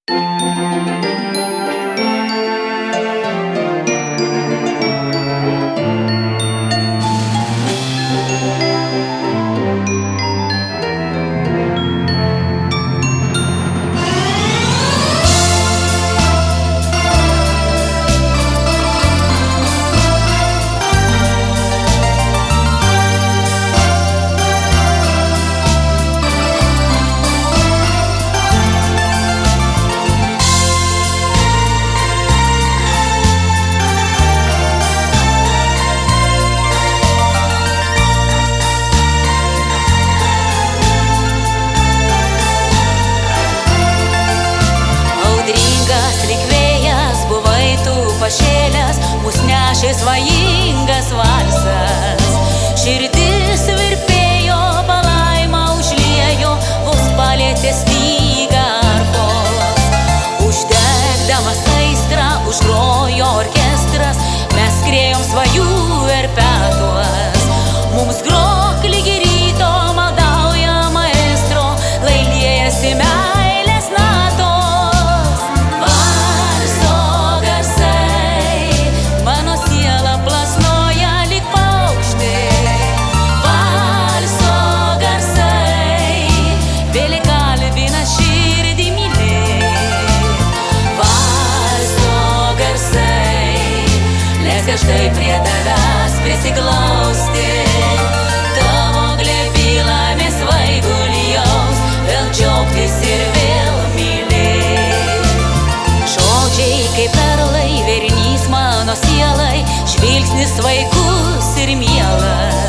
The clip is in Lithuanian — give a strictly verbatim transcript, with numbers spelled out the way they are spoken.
Pašėlęs, mus nešė svajingas valsas. Širdis virpėjo, palaimą užliejo, vos palėtė stygą arfos. Uždegdamas aistrą, užgrojo orkestras, mes skriejom svajų verpetuos. Mums grok lygi ryto, maldauja maestro, lai liejasi meilės natos. Štai prie tavęs prisiglausti, tavo glėby laimės svaigulį jaus, vėl džiaugtis ir vėl mylėt. Žodžiai kaip perlai, vėrinys mano sielai, žvilgsnis svaigus ir mielas.